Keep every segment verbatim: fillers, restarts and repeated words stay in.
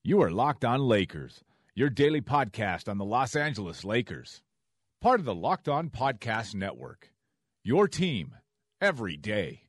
You are Locked On Lakers, your daily podcast on the Los Angeles Lakers. Part of the Locked On Podcast Network, your team every day.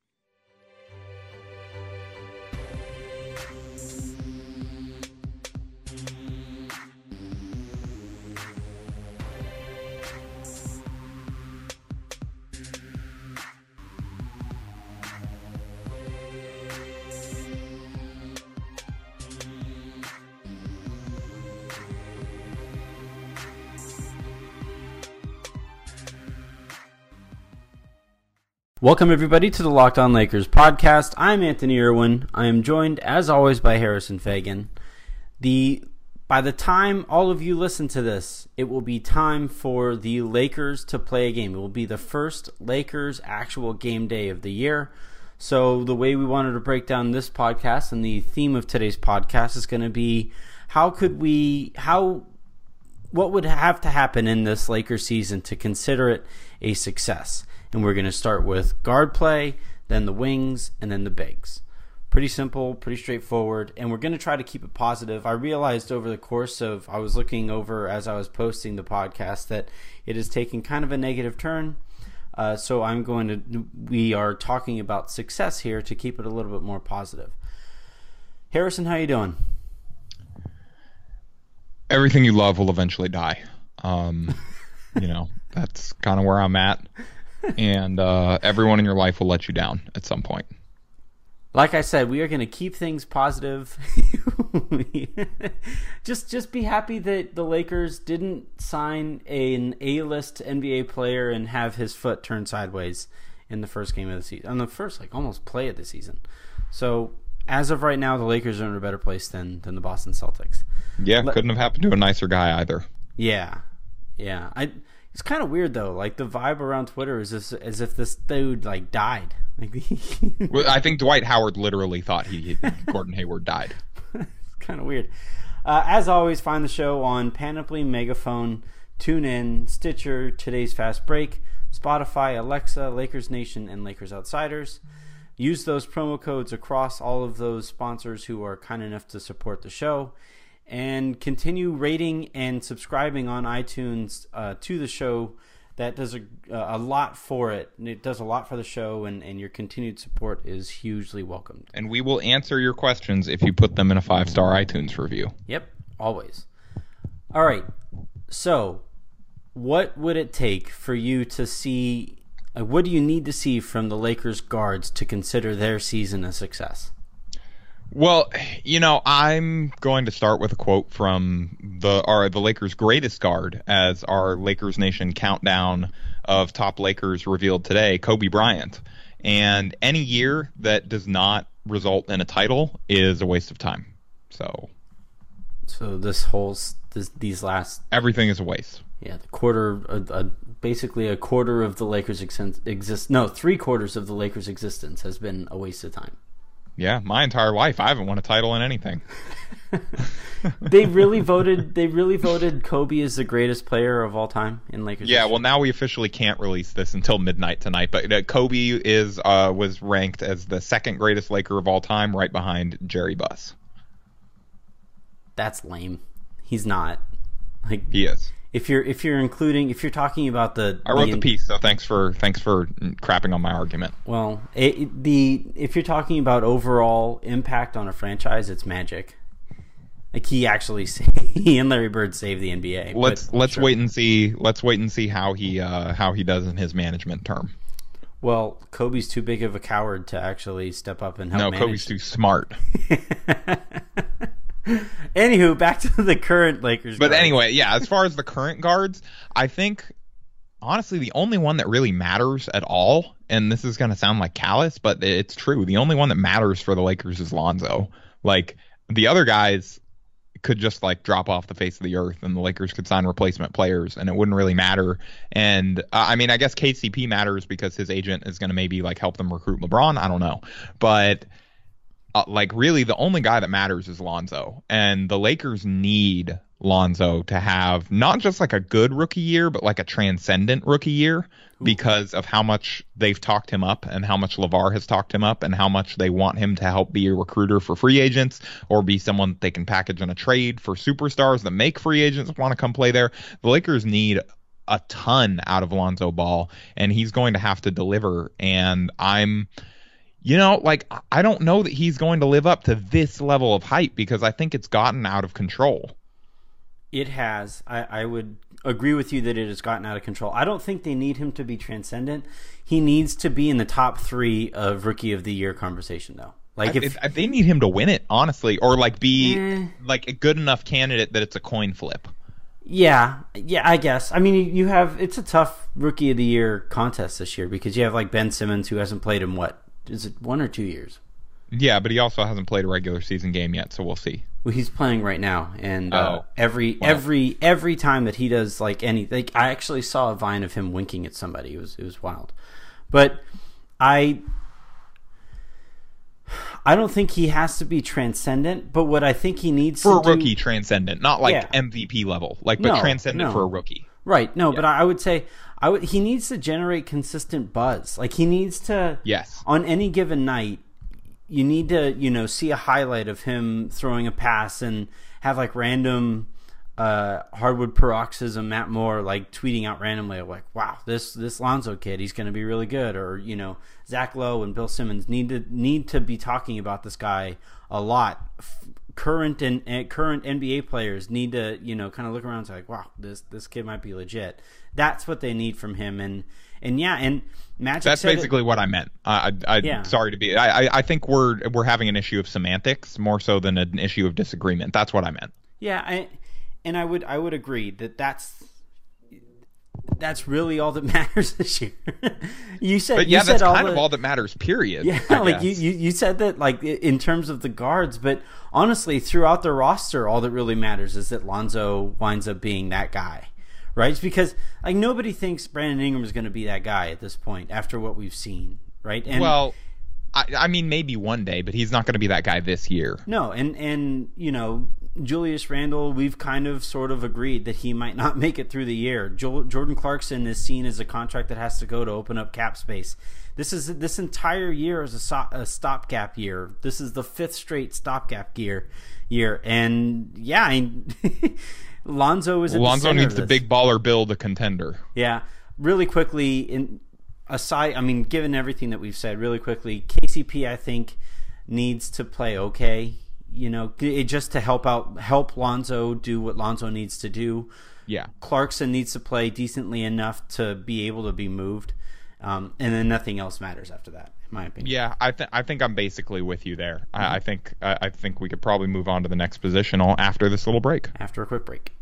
Welcome, everybody, to the Locked On Lakers podcast. I'm Anthony Irwin. I am joined, as always, by Harrison Fagan. The By the time all of you listen to this, it will be time for the Lakers to play a game. It will be the first Lakers actual game day of the year. So the way we wanted to break down this podcast and the theme of today's podcast is going to be how could we, how, what would have to happen in this Lakers season to consider it a success? And we're going to start with guard play, then the wings, and then the bigs. Pretty simple, pretty straightforward, and we're going to try to keep it positive. I realized over the course of, I was looking over as I was posting the podcast, that it is taking kind of a negative turn. Uh, so I'm going to, we are talking about success here to keep it a little bit more positive. Harrison, how you doing? Everything you love will eventually die. Um, you know, that's kind of where I'm at. And uh, everyone in your life will let you down at some point. Like I said, we are going to keep things positive. just just be happy that the Lakers didn't sign an A-list N B A player and have his foot turned sideways in the first game of the season. On the first, like, almost play of the season. So, as of right now, the Lakers are in a better place than, than the Boston Celtics. Yeah, Le- couldn't have happened to a nicer guy either. Yeah, yeah. I... It's kind of weird, though. Like, the vibe around Twitter is as, as if this dude, like, died. Like, well, I think Dwight Howard literally thought he, he Gordon Hayward died. It's kind of weird. Uh, as always, find the show on Panoply, Megaphone, TuneIn, Stitcher, Today's Fast Break, Spotify, Alexa, Lakers Nation, and Lakers Outsiders. Use those promo codes across all of those sponsors who are kind enough to support the show. And continue rating and subscribing on iTunes uh, to the show. That does a, a lot for it. And it does a lot for the show, and, and your continued support is hugely welcomed. And we will answer your questions if you put them in a five-star iTunes review. Yep, always. All right, so what would it take for you to see, like, what do you need to see from the Lakers guards to consider their season a success? Well, you know, I'm going to start with a quote from the our the Lakers' greatest guard as our Lakers Nation countdown of top Lakers revealed today, Kobe Bryant. And any year that does not result in a title is a waste of time. So, so this whole this, these last everything is a waste. Yeah, the quarter, uh, uh, basically a quarter of the Lakers exist. exist no, three quarters of the Lakers' existence has been a waste of time. Yeah, my entire life, I haven't won a title in anything. They really voted. They really voted Kobe as the greatest player of all time in Lakers. Yeah, history. well, now we officially can't release this until midnight tonight. But uh, Kobe is uh, was ranked as the second greatest Laker of all time, right behind Jerry Buss. That's lame. He's not. Like he is. If you're if you're including if you're talking about the I wrote the, the piece, so thanks for thanks for crapping on my argument. Well, it, the if you're talking about overall impact on a franchise, it's Magic. Like he actually he and Larry Bird saved the N B A. Let's let's sure. wait and see. Let's wait and see how he uh, how he does in his management term. Well, Kobe's too big of a coward to actually step up and help. No, manage. Kobe's too smart. Anywho, back to the current Lakers. But guards. anyway, yeah, as far as the current guards, I think, honestly, the only one that really matters at all, and this is going to sound like callous, but it's true, the only one that matters for the Lakers is Lonzo. Like, the other guys could just, like, drop off the face of the earth, and the Lakers could sign replacement players, and it wouldn't really matter. And, uh, I mean, I guess K C P matters because his agent is going to maybe, like, help them recruit LeBron. I don't know. But... Uh, like, really, the only guy that matters is Lonzo. And the Lakers need Lonzo to have not just like a good rookie year, but like a transcendent rookie year because of how much they've talked him up and how much LeVar has talked him up and how much they want him to help be a recruiter for free agents or be someone that they can package in a trade for superstars that make free agents want to come play there. The Lakers need a ton out of Lonzo Ball, and he's going to have to deliver. And I'm, you know, like, I don't know that he's going to live up to this level of hype because I think it's gotten out of control. It has. I, I would agree with you that it has gotten out of control. I don't think they need him to be transcendent. He needs to be in the top three of Rookie of the Year conversation, though. Like if, if they need him to win it, honestly, or like be eh. like a good enough candidate that it's a coin flip. Yeah, yeah, I guess. I mean, you have it's a tough Rookie of the Year contest this year because you have like Ben Simmons who hasn't played in what is it one or two years? Yeah, but he also hasn't played a regular season game yet, so we'll see. Well, he's playing right now, and oh, uh, every well. every every time that he does like any, like I actually saw a vine of him winking at somebody. It was it was wild, but I I don't think he has to be transcendent. But what I think he needs for to a rookie do, transcendent, not like yeah. M V P level, like but no, transcendent no. for a rookie. Right? No, yeah. but I, I would say I would. He needs to generate consistent buzz. Like he needs to. Yes. On any given night. You need to, you know, see a highlight of him throwing a pass and have like random uh, hardwood paroxysm Matt Moore like tweeting out randomly like, wow, this this Lonzo kid, he's going to be really good. Or, you know, Zach Lowe and Bill Simmons need to need to be talking about this guy a lot. F- current and uh, current N B A players need to, you know, kind of look around and say like, wow, this this kid might be legit. That's what they need from him. And and yeah, and Magic. That's said basically it, what I meant. I, I, yeah. Sorry to be. I, I think we're we're having an issue of semantics more so than an issue of disagreement. That's what I meant. Yeah, I, and I would I would agree that that's that's really all that matters this year. you said, but yeah, you that's said all kind the, of all that matters. Period. Yeah, like you, you you said that like in terms of the guards, but honestly, throughout the roster, all that really matters is that Lonzo winds up being that guy. Right? It's because like nobody thinks Brandon Ingram is going to be that guy at this point after what we've seen, right? And well, I, I mean maybe one day, but he's not going to be that guy this year. No, and and you know Julius Randle, we've kind of sort of agreed that he might not make it through the year. Jo- Jordan Clarkson is seen as a contract that has to go to open up cap space. This is this entire year is a, so- a stopgap year. This is the fifth straight stopgap year year, and yeah, I mean, Lonzo is. At Lonzo the needs the big baller build a contender. Yeah, really quickly. In aside, I mean, given everything that we've said, really quickly, K C P I think needs to play okay. You know, it, just to help out, help Lonzo do what Lonzo needs to do. Yeah, Clarkson needs to play decently enough to be able to be moved, um, and then nothing else matters after that, in my opinion. Yeah, I think I think I'm basically with you there. Mm-hmm. I, I think I, I think we could probably move on to the next positional after this little break. After a quick break.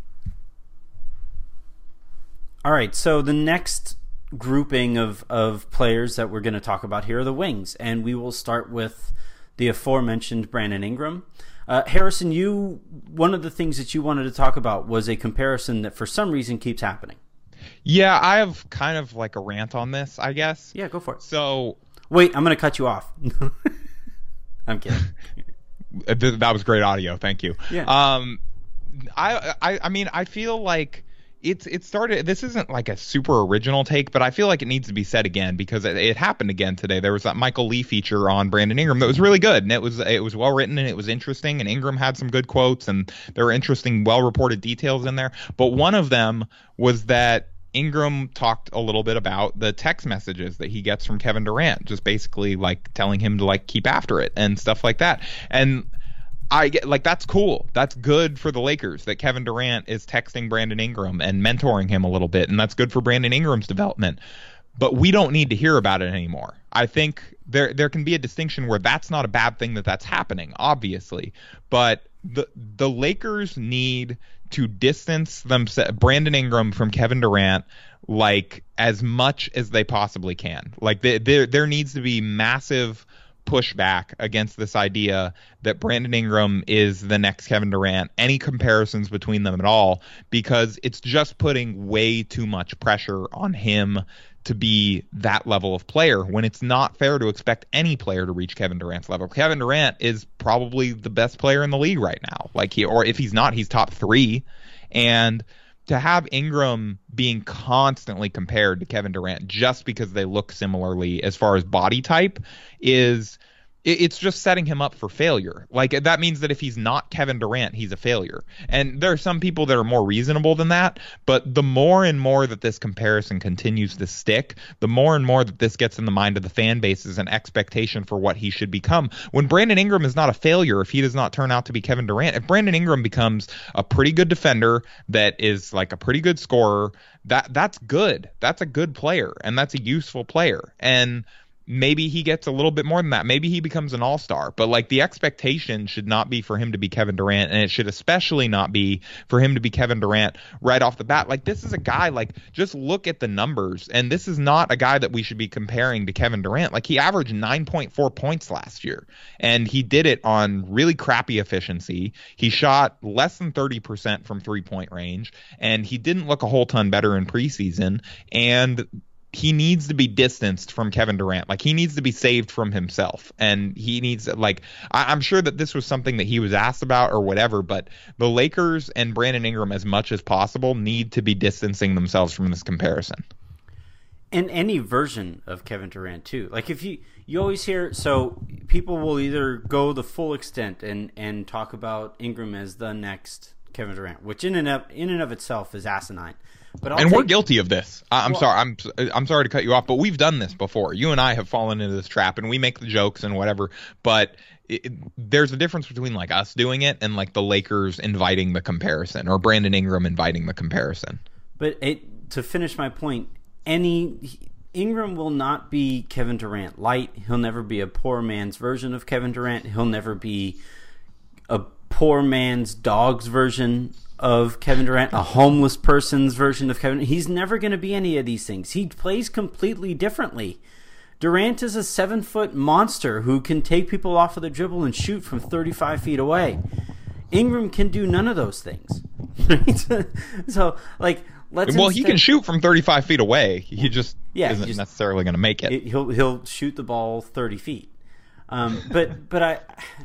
All right, so the next grouping of, of players that we're going to talk about here are the wings, and we will start with the aforementioned Brandon Ingram. Uh, Harrison, you one of the things that you wanted to talk about was a comparison that for some reason keeps happening. Yeah, I have kind of like a rant on this, I guess. Yeah, go for it. So, wait, I'm going to cut you off. I'm kidding. That was great audio. Thank you. Yeah. Um, I, I, I mean, I feel like it's it started. This isn't like a super original take, but I feel like it needs to be said again because it, it happened again today. There was that Michael Lee feature on Brandon Ingram that was really good, and it was it was well written and it was interesting. And Ingram had some good quotes, and there were interesting, well reported details in there. But one of them was that Ingram talked a little bit about the text messages that he gets from Kevin Durant, just basically like telling him to like keep after it and stuff like that. And I get like that's cool. That's good for the Lakers that Kevin Durant is texting Brandon Ingram and mentoring him a little bit, and that's good for Brandon Ingram's development. But we don't need to hear about it anymore. I think there there can be a distinction where that's not a bad thing that that's happening, obviously, but the the Lakers need to distance them Brandon Ingram from Kevin Durant like as much as they possibly can. Like they, there there needs to be massive pushback against this idea that Brandon Ingram is the next Kevin Durant, any comparisons between them at all, because it's just putting way too much pressure on him to be that level of player when it's not fair to expect any player to reach Kevin Durant's level. Kevin Durant is probably the best player in the league right now. Like he, or if he's not, he's top three. And to have Ingram being constantly compared to Kevin Durant just because they look similarly as far as body type is it's just setting him up for failure. Like, that means that if he's not Kevin Durant, he's a failure. And there are some people that are more reasonable than that, but the more and more that this comparison continues to stick, the more and more that this gets in the mind of the fan bases an expectation for what he should become. When Brandon Ingram is not a failure, if he does not turn out to be Kevin Durant, if Brandon Ingram becomes a pretty good defender that is like a pretty good scorer, that that's good. That's a good player, and that's a useful player. And maybe he gets a little bit more than that. Maybe he becomes an all-star. But, like, the expectation should not be for him to be Kevin Durant, and it should especially not be for him to be Kevin Durant right off the bat. Like, this is a guy, like, just look at the numbers, and this is not a guy that we should be comparing to Kevin Durant. Like, he averaged nine point four points last year, and he did it on really crappy efficiency. He shot less than thirty percent from three-point range, and he didn't look a whole ton better in preseason, and he needs to be distanced from Kevin Durant. Like, he needs to be saved from himself. And he needs, like, I, I'm sure that this was something that he was asked about or whatever, but the Lakers and Brandon Ingram, as much as possible, need to be distancing themselves from this comparison. And any version of Kevin Durant, too. Like, if you, you always hear, so people will either go the full extent and, and talk about Ingram as the next Kevin Durant, which in and of, in and of itself is asinine. But I'll and take, we're guilty of this. I, I'm well, sorry. I'm I'm sorry to cut you off, but we've done this before. You and I have fallen into this trap, and we make the jokes and whatever. But it, it, there's a difference between like us doing it and like the Lakers inviting the comparison, or Brandon Ingram inviting the comparison. But it, to finish my point, any Ingram will not be Kevin Durant light. He'll never be a poor man's version of Kevin Durant. He'll never be a poor man's dog's version of Kevin Durant, a homeless person's version of Kevin. He's never going to be any of these things. He plays completely differently. Durant is a seven-foot monster who can take people off of the dribble and shoot from thirty-five feet away. Ingram can do none of those things. So, like, let's. Well, instead, he can shoot from thirty-five feet away. He just yeah, isn't just, necessarily going to make it. He'll he'll shoot the ball thirty feet. Um, but but I,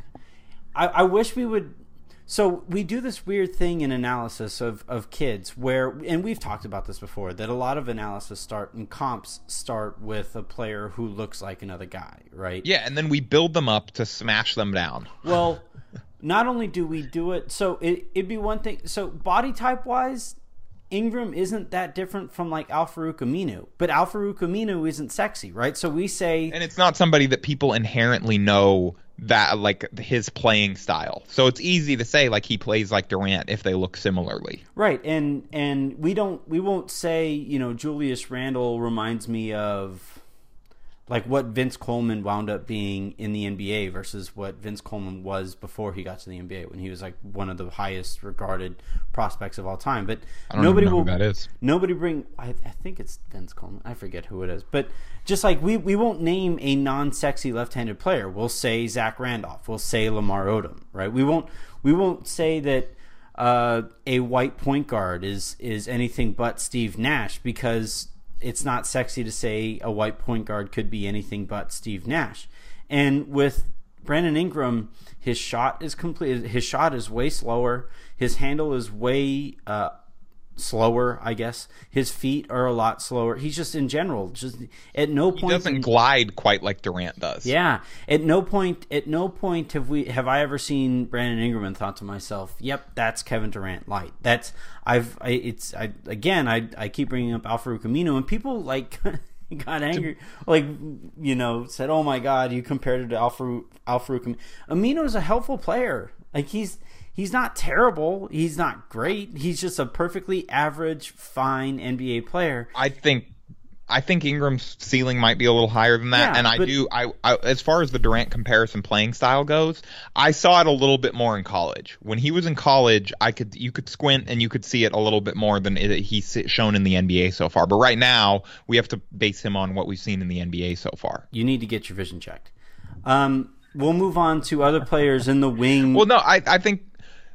I I wish we would. So we do this weird thing in analysis of, of kids where, and we've talked about this before, that a lot of analysis start and comps start with a player who looks like another guy, right? Yeah, and then we build them up to smash them down. Well, not only do we do it, so it, it'd be one thing. So body type wise, Ingram isn't that different from like Al-Farouq Aminu, but Al-Farouq Aminu isn't sexy, right? So we say, and it's not somebody that people inherently know that like his playing style. So it's easy to say like he plays like Durant if they look similarly. Right. And and we don't we won't say, you know, Julius Randle reminds me of like what Vince Coleman wound up being in the N B A versus what Vince Coleman was before he got to the N B A, when he was like one of the highest regarded prospects of all time. But I don't nobody even know will who that is. Nobody bring I, I think it's Vince Coleman. I forget who it is. But just like we, we won't name a non-sexy left-handed player. We'll say Zach Randolph. We'll say Lamar Odom, right? We won't we won't say that uh, a white point guard is is anything but Steve Nash, because it's not sexy to say a white point guard could be anything but Steve Nash. And with Brandon Ingram, his shot is complete. His shot is way slower. His handle is way uh, slower, I guess. His feet are a lot slower. He's just in general, just at no point. He doesn't in, glide quite like Durant does. Yeah, at no point, at no point have we have I ever seen Brandon Ingram and thought to myself, "Yep, that's Kevin Durant light." That's I've I, it's I again I I keep bringing up Al-Farouq Aminu, and people like got angry, like, you know, said, "Oh my God, you compared it to Al-Farouq Al-Farouq Aminu is a helpful player. Like he's." He's not terrible. He's not great. He's just a perfectly average, fine N B A player. I think, I think Ingram's ceiling might be a little higher than that. Yeah, and I but, do, I, I, as far as the Durant comparison playing style goes, I saw it a little bit more in college. When he was in college, I could, you could squint and you could see it a little bit more than it, he's shown in the N B A so far. But right now, we have to base him on what we've seen in the N B A so far. You need to get your vision checked. Um, we'll move on to other players in the wing. Well, no, I, I think.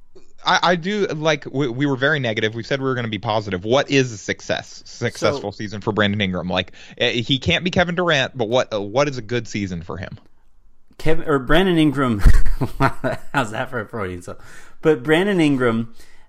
I, I do like we, we were very negative. We said we were going to be positive. What is a success, successful so, season for Brandon Ingram? Like he can't be Kevin Durant, but what uh, what is a good season for him? Kevin or Brandon Ingram? How's that for a Freudian? So, but Brandon Ingram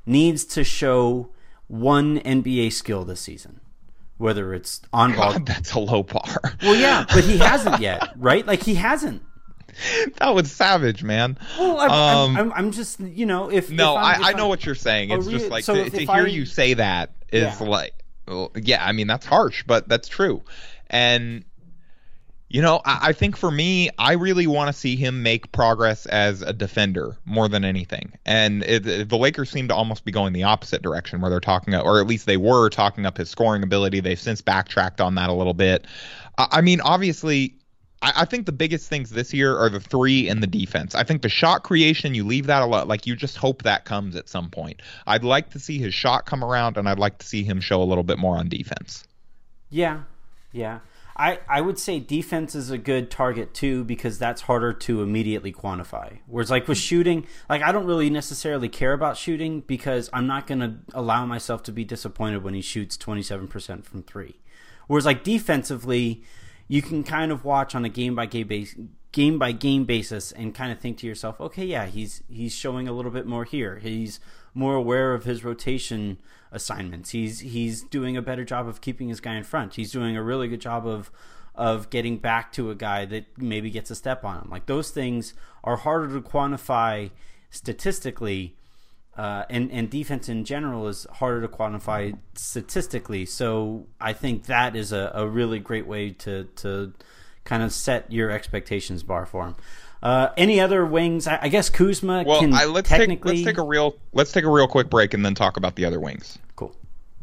needs to show one N B A skill this season. Whether it's on ball. God, that's a low bar. Well, yeah, but he hasn't yet, right? Like, he hasn't. That was savage, man. Well, I'm, um, I'm, I'm just, you know, if no, if I, if I know what you're saying. It's oh, just really? like So to, if- to if hear I- you say that is Yeah. like, well, yeah, I mean that's harsh, but that's true. And you know, I, I think for me, I really want to see him make progress as a defender more than anything. And it, it- the Lakers seem to almost be going the opposite direction, where they're talking, or at least they were talking up his scoring ability. They've since backtracked on that a little bit. I, I mean, obviously. I think the biggest things this year are the three and the defense. I think the shot creation, you leave that a lot. Like, you just hope that comes at some point. I'd like to see his shot come around, and I'd like to see him show a little bit more on defense. Yeah, yeah. I, I would say defense is a good target too, because that's harder to immediately quantify. Whereas like with shooting, like I don't really necessarily care about shooting because I'm not going to allow myself to be disappointed when he shoots twenty-seven percent from three. Whereas like defensively, you can kind of watch on a game by game base, game by game basis and kind of think to yourself, okay, yeah, he's he's showing a little bit more here. He's more aware of his rotation assignments. He's he's doing a better job of keeping his guy in front. He's doing a really good job of of getting back to a guy that maybe gets a step on him. Like those things are harder to quantify statistically. Uh, and, and defense in general is harder to quantify statistically. So I think that is a, a really great way to, to kind of set your expectations bar for him. Uh, any other wings? I, I guess Kuzma Well, can I, let's technically... take let's take a real let's take a real quick break and then talk about the other wings. Cool.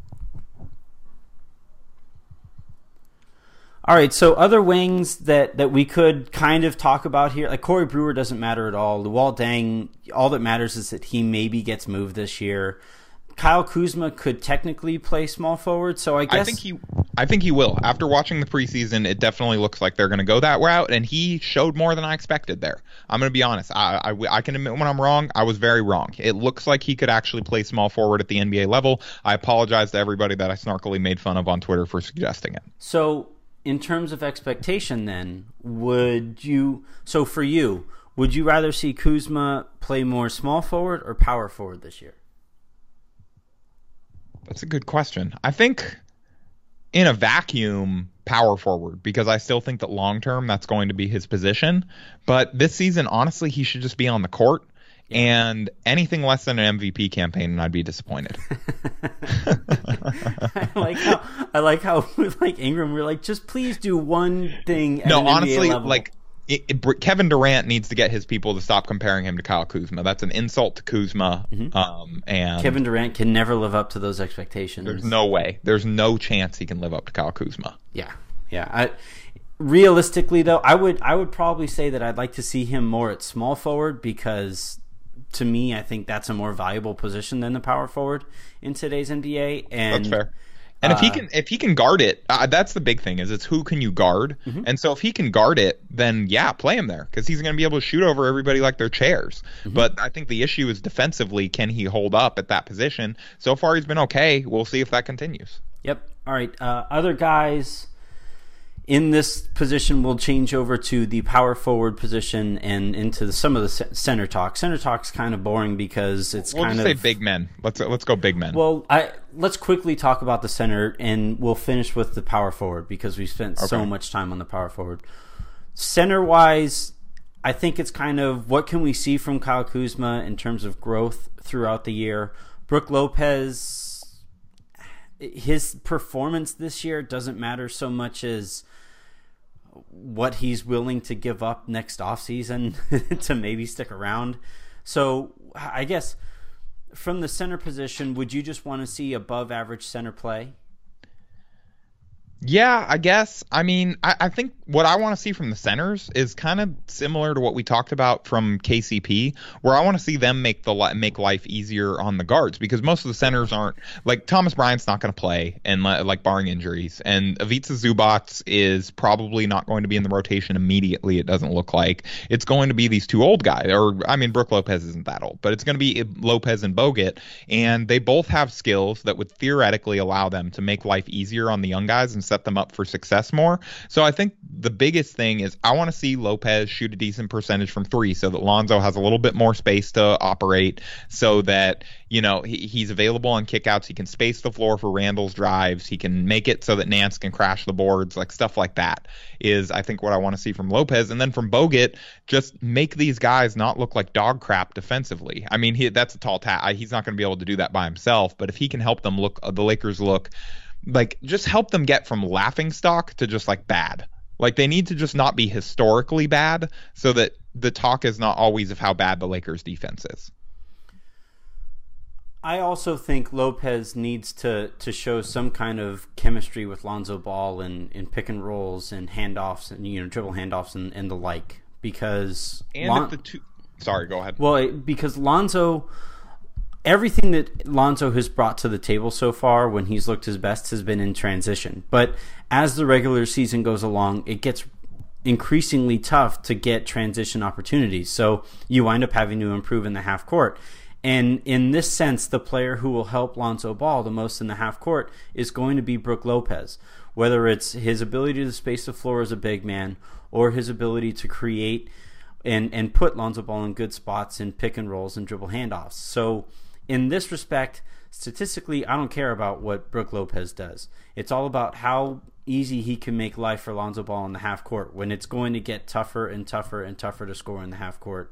All right, so other wings that, that we could kind of talk about here, like Corey Brewer doesn't matter at all. Luol Deng, all that matters is that he maybe gets moved this year. Kyle Kuzma could technically play small forward, so I guess I think he I think he will. After watching the preseason, it definitely looks like they're going to go that route, and he showed more than I expected there. I'm going to be honest. I, I, I can admit when I'm wrong. I was very wrong. It looks like he could actually play small forward at the N B A level. I apologize to everybody that I snarkily made fun of on Twitter for suggesting it. So in terms of expectation then, would you so for you, would you rather see Kuzma play more small forward or power forward this year? That's a good question. I think in a vacuum, power forward, because I still think that long term that's going to be his position. But this season, honestly, he should just be on the court. And anything less than an M V P campaign, and I'd be disappointed. I like how I like how with like Ingram, we're like, just please do one thing. At No, an N B A honestly, level. like it, it, Kevin Durant needs to get his people to stop comparing him to Kyle Kuzma. That's an insult to Kuzma. Mm-hmm. Um, and Kevin Durant can never live up to those expectations. There's no way. There's no chance he can live up to Kyle Kuzma. Yeah, yeah. I, realistically, though, I would I would probably say that I'd like to see him more at small forward because, to me, I think that's a more valuable position than the power forward in today's N B A. And that's fair. And if he uh, can, if he can guard it, uh, that's the big thing. Is it's who can you guard? Mm-hmm. And so if he can guard it, then yeah, play him there because he's going to be able to shoot over everybody like they're chairs. Mm-hmm. But I think the issue is defensively, can he hold up at that position? So far, he's been okay. We'll see if that continues. Yep. All right. Uh, other guys in this position will change over to the power forward position and into the, some of the center talk. Center talk's kind of boring because it's we'll kind just of say big men. Let's let's go big men. Well, I let's quickly talk about the center, and we'll finish with the power forward because we spent okay. so much time on the power forward. Center wise, I think it's kind of what can we see from Kyle Kuzma in terms of growth throughout the year. Brook Lopez, his performance this year doesn't matter so much as what he's willing to give up next offseason to maybe stick around. So I guess from the center position, would you just want to see above average center play? Yeah, I guess. I mean, I, I think what I want to see from the centers is kind of similar to what we talked about from K C P, where I want to see them make the make life easier on the guards because most of the centers aren't like Thomas Bryant's not going to play and like barring injuries, and Ivica Zubac is probably not going to be in the rotation immediately. It doesn't look like it's going to be these two old guys, or I mean, Brook Lopez isn't that old, but it's going to be Lopez and Bogut, and they both have skills that would theoretically allow them to make life easier on the young guys and set them up for success more. So I think the biggest thing is I want to see Lopez shoot a decent percentage from three so that Lonzo has a little bit more space to operate, so that, you know, he, he's available on kickouts. He can space the floor for Randall's drives. He can make it so that Nance can crash the boards, like stuff like that is, I think, what I want to see from Lopez. And then from Bogut, just make these guys not look like dog crap defensively. I mean, he, that's a tall task. He's not going to be able to do that by himself, but if he can help them look, uh, the Lakers look like, just help them get from laughing stock to just like bad. Like they need to just not be historically bad so that the talk is not always of how bad the Lakers defense is. I also think Lopez needs to, to show some kind of chemistry with Lonzo Ball in, in pick and rolls and handoffs and, you know, dribble handoffs and, and the like, because and Lon- if the two sorry go ahead well because Lonzo, everything that Lonzo has brought to the table so far when he's looked his best has been in transition, but as the regular season goes along, it gets increasingly tough to get transition opportunities, so you wind up having to improve in the half court. And in this sense, the player who will help Lonzo Ball the most in the half court is going to be Brook Lopez, whether it's his ability to space the floor as a big man or his ability to create and, and put Lonzo Ball in good spots in pick and rolls and dribble handoffs. So in this respect, statistically, I don't care about what Brook Lopez does. It's all about how easy he can make life for Lonzo Ball in the half court when it's going to get tougher and tougher and tougher to score in the half court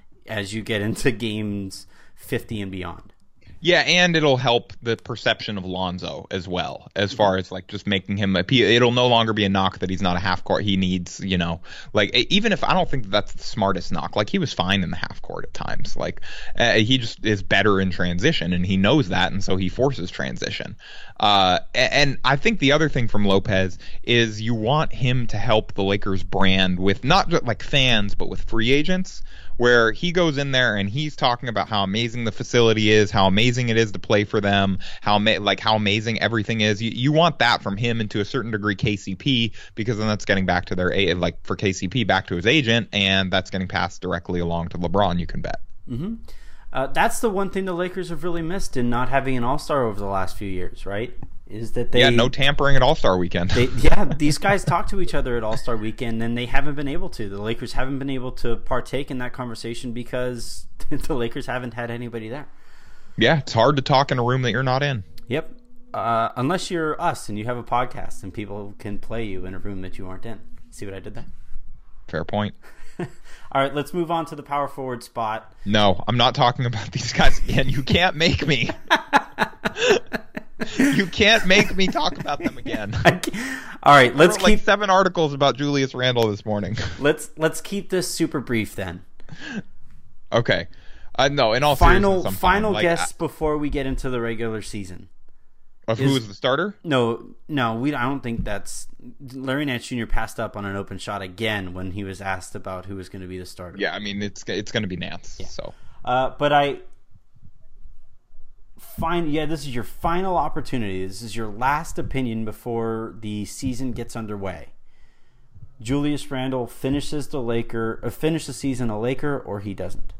as you get into games fifty and beyond. Yeah, and it'll help the perception of Lonzo as well, as far as like just making him a, it'll no longer be a knock that he's not a half court. He needs, you know, like even if I don't think that that's the smartest knock, like he was fine in the half court at times. Like uh, he just is better in transition and he knows that. And so he forces transition. Uh, and I think the other thing from Lopez is you want him to help the Lakers brand with not just like fans, but with free agents, where he goes in there and he's talking about how amazing the facility is, how amazing it is to play for them, how ma- like how amazing everything is. You, you want that from him and to a certain degree K C P, because then that's getting back to their a- like for K C P back to his agent, and that's getting passed directly along to LeBron. You can bet. Mm-hmm. Uh, that's the one thing the Lakers have really missed in not having an All-Star over the last few years, right? Is that they yeah no tampering at All-Star Weekend. they, yeah, these guys talk to each other at All-Star Weekend, and they haven't been able to. The Lakers haven't been able to partake in that conversation because the Lakers haven't had anybody there. Yeah, it's hard to talk in a room that you're not in. Yep, uh, unless you're us and you have a podcast and people can play you in a room that you aren't in. See what I did there? Fair point. All right, let's move on to the power forward spot. No, I'm not talking about these guys again. You can't make me. You can't make me talk about them again. All right, let's keep like seven articles about Julius Randle this morning. Let's let's keep this super brief then. Okay. Uh, no, in all final seriousness, I'm final like, guess I, before we get into the regular season. Of is, who is the starter? No, no, we. I don't think that's Larry Nance Junior passed up on an open shot again when he was asked about who was going to be the starter. Yeah, I mean it's it's going to be Nance. Yeah. So, uh, but I find yeah, this is your final opportunity. This is your last opinion before the season gets underway. Julius Randle finishes the Laker, uh, finish the season a Laker, or he doesn't.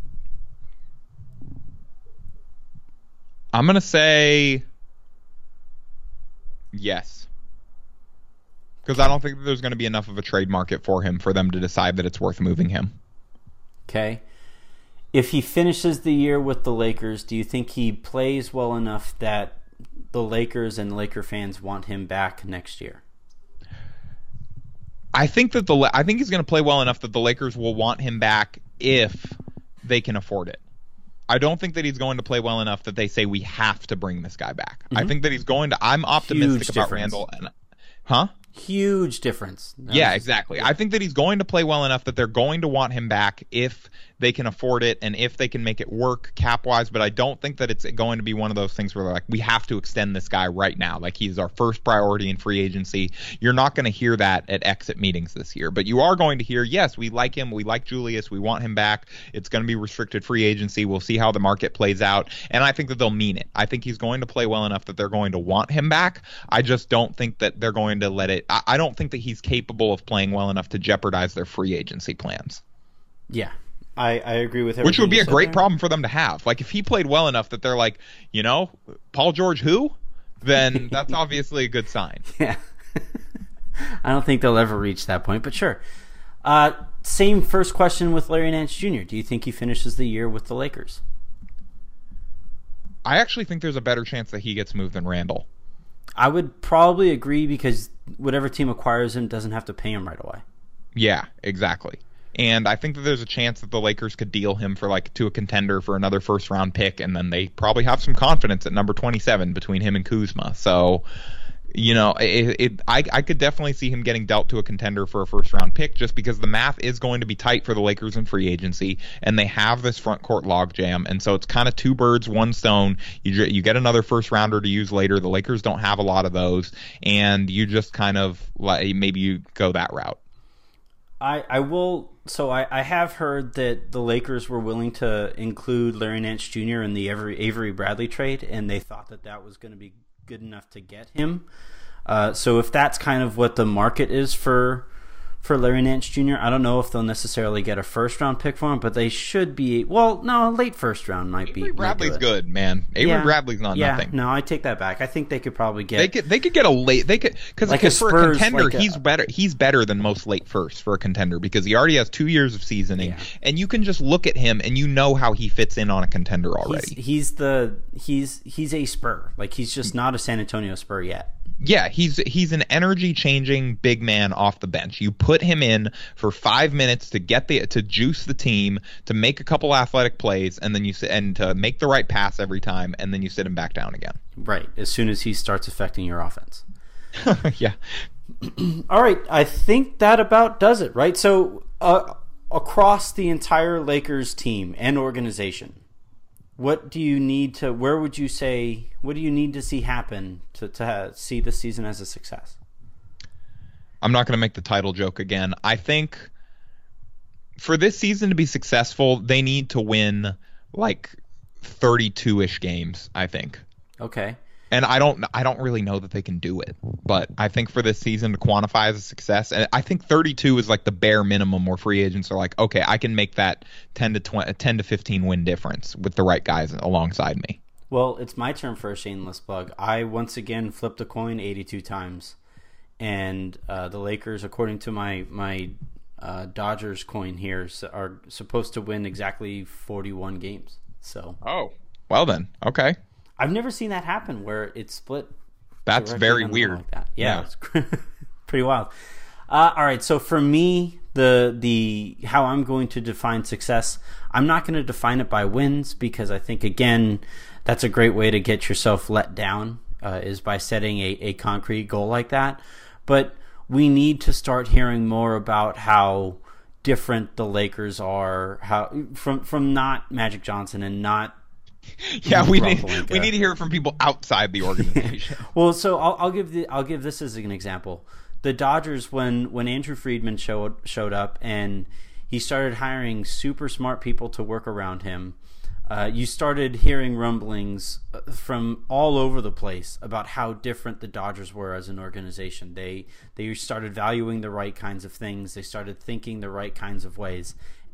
I'm gonna say yes, because I don't think that there's going to be enough of a trade market for him for them to decide that it's worth moving him. Okay. If he finishes the year with the Lakers, do you think he plays well enough that the Lakers and Laker fans want him back next year? I think that the I think he's going to play well enough that the Lakers will want him back if they can afford it. I don't think that he's going to play well enough that they say we have to bring this guy back. Mm-hmm. I think that he's going to. I'm optimistic Huge about difference. Randle. And, huh? Huge difference. That yeah, was, exactly. Yeah. I think that he's going to play well enough that they're going to want him back if they can afford it and if they can make it work cap-wise, but I don't think that it's going to be one of those things where they're like, we have to extend this guy right now. Like, he's our first priority in free agency. You're not going to hear that at exit meetings this year, but you are going to hear, yes, we like him. We like Julius. We want him back. It's going to be restricted free agency. We'll see how the market plays out, and I think that they'll mean it. I think he's going to play well enough that they're going to want him back. I just don't think that they're going to let it – I don't think that he's capable of playing well enough to jeopardize their free agency plans. Yeah. I, I agree with everything. Which would be a great there. problem for them to have. Like, if he played well enough that they're like, you know, Paul George who? Then that's obviously a good sign. Yeah. I don't think they'll ever reach that point, but sure. Uh, same first question with Larry Nance Junior Do you think he finishes the year with the Lakers? I actually think there's a better chance that he gets moved than Randall. I would probably agree because whatever team acquires him doesn't have to pay him right away. Yeah, exactly. And I think that there's a chance that the Lakers could deal him for like to a contender for another first round pick, and then they probably have some confidence at number twenty-seven between him and Kuzma. So, you know, it, it I I could definitely see him getting dealt to a contender for a first round pick just because the math is going to be tight for the Lakers in free agency, and they have this front court logjam, and so it's kind of two birds, one stone. You you get another first rounder to use later. The Lakers don't have a lot of those, and you just kind of like maybe you go that route. I, I will so I, I have heard that the Lakers were willing to include Larry Nance Junior in the Avery, Avery Bradley trade, and they thought that that was going to be good enough to get him. Uh, so if that's kind of what the market is for for Larry Nance Junior, I don't know if they'll necessarily get a first round pick for him, but they should be. Well, no, a late first round might be. Avery Bradley's might good, man. Avery yeah. Bradley's not yeah, nothing. No, I take that back. I think they could probably get. They could they could get a late. They could because like a for Spurs, a contender like a, he's better. He's better than most late firsts for a contender because he already has two years of seasoning, yeah. and you can just look at him and you know how he fits in on a contender already. He's, he's the he's he's a Spur. Like he's just not a San Antonio Spur yet. Yeah, he's he's an energy-changing big man off the bench. You put him in for five minutes to get the to juice the team, to make a couple athletic plays, and then you sit, and to make the right pass every time, and then you sit him back down again. Right, as soon as he starts affecting your offense. Yeah. All right, I think that about does it. Right, so uh, across the entire Lakers team and organization, what do you need to? Where would you say? What do you need to see happen to to have, see this season as a success? I'm not going to make the title joke again. I think for this season to be successful, they need to win like thirty-two-ish games. I think. Okay. And I don't, I don't really know that they can do it, but I think for this season to quantify as a success, and I think thirty-two is like the bare minimum where free agents are like, okay, I can make that ten to twenty, ten to fifteen win difference with the right guys alongside me. Well, it's my turn for a shameless plug. I once again flipped a coin eighty-two times, and uh, the Lakers, according to my my uh, Dodgers coin here, are supposed to win exactly forty-one games. So. Oh. Well then, okay. I've never seen that happen where it's split. That's very weird. Like that. Yeah, yeah. It's pretty wild. Uh, all right, so for me, the the how I'm going to define success, I'm not going to define it by wins because I think again, that's a great way to get yourself let down uh, is by setting a, a concrete goal like that. But we need to start hearing more about how different the Lakers are, how from from not Magic Johnson and not. Yeah, we need we need to hear it from people outside the organization. Well, so I'll, I'll give the I'll give this as an example. The Dodgers, when when Andrew Friedman showed showed up and he started hiring super smart people to work around him, uh, you started hearing rumblings from all over the place about how different the Dodgers were as an organization. They they started valuing the right kinds of things. They started thinking the right kinds of ways,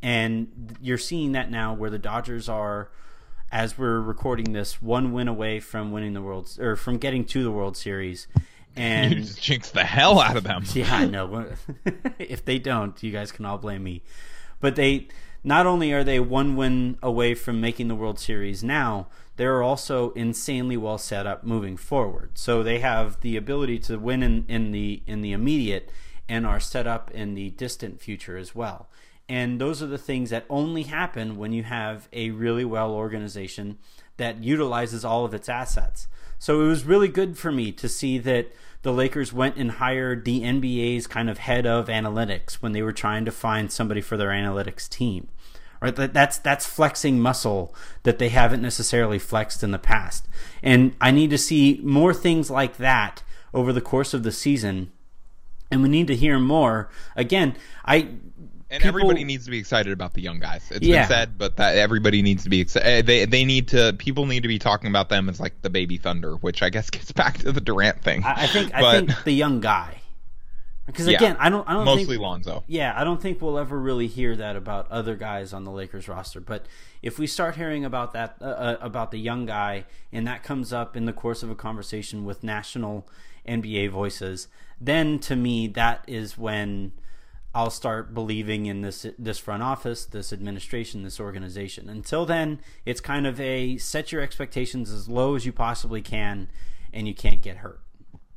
and you're seeing that now where the Dodgers are. As we're recording this, one win away from winning the World or from getting to the World Series, and you just jinx the hell out of them. Yeah, I know. If they don't, you guys can all blame me. But they not only are they one win away from making the World Series now, they're also insanely well set up moving forward. So they have the ability to win in, in the in the immediate and are set up in the distant future as well. And those are the things that only happen when you have a really well organization that utilizes all of its assets. So it was really good for me to see that the Lakers went and hired the N B A's kind of head of analytics when they were trying to find somebody for their analytics team. Right? That's that's flexing muscle that they haven't necessarily flexed in the past. And I need to see more things like that over the course of the season. And we need to hear more. Again, I... And People, everybody needs to be excited about the young guys. It's yeah. been said, but that everybody needs to be excited. They they need to. People need to be talking about them as like the baby thunder, which I guess gets back to the Durant thing. I, I think but, I think the young guy. Because Yeah. again, I don't, I don't Mostly think, Lonzo. Yeah, I don't think we'll ever really hear that about other guys on the Lakers roster. But if we start hearing about that, uh, uh, about the young guy, and that comes up in the course of a conversation with national N B A voices, then to me that is when I'll start believing in this this front office, this administration, this organization. Until then, it's kind of a set your expectations as low as you possibly can, and you can't get hurt.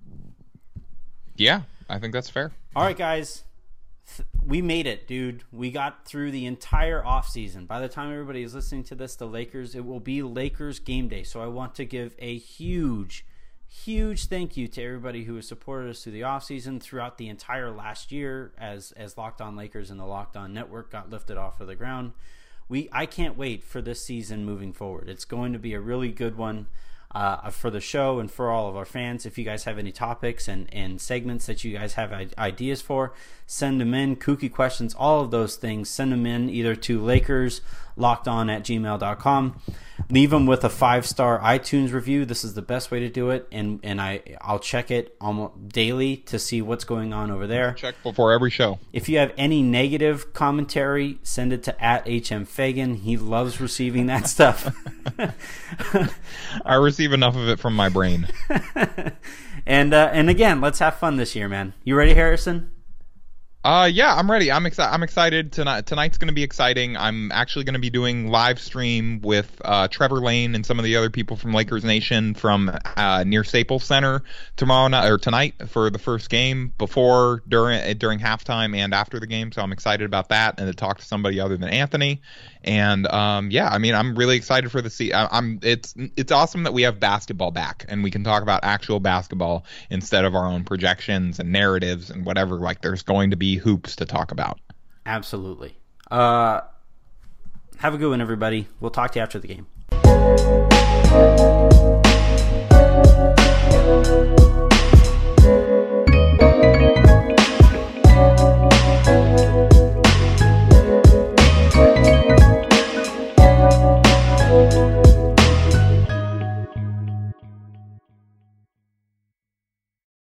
Yeah, I think that's fair. All right, guys. We made it, dude. We got through the entire offseason. By the time everybody is listening to this, the Lakers, it will be Lakers game day. So I want to give a huge, huge thank you to everybody who has supported us through the offseason, throughout the entire last year as as Locked On Lakers and the Locked On Network got lifted off of the ground. We I can't wait for this season moving forward. It's going to be a really good one. Uh, for the show and for all of our fans. If you guys have any topics and, and segments that you guys have ideas for, send them in. Kooky questions, all of those things, send them in either to Lakers lockedon at gmail dot com. Leave them with a five-star iTunes review. This is the best way to do it, and and I I'll check it almost daily to see what's going on over there. Check before every show. If you have any negative commentary, send it to at H M Fagan. He loves receiving that stuff. I receive enough of it from my brain. and uh, and again, let's have fun this year, man. You ready, Harrison? Uh, yeah, I'm ready. I'm excited. I'm excited tonight. Tonight's going to be exciting. I'm actually going to be doing live stream with uh, Trevor Lane and some of the other people from Lakers Nation from uh, near Staples Center tomorrow night or tonight for the first game, before, during, during halftime, and after the game. So I'm excited about that, and to talk to somebody other than Anthony. And um, yeah, I mean, I'm really excited for the se- I'm. It's it's awesome that we have basketball back, and we can talk about actual basketball instead of our own projections and narratives and whatever. Like, there's going to be hoops to talk about. Absolutely. Uh, have a good one, everybody. We'll talk to you after the game.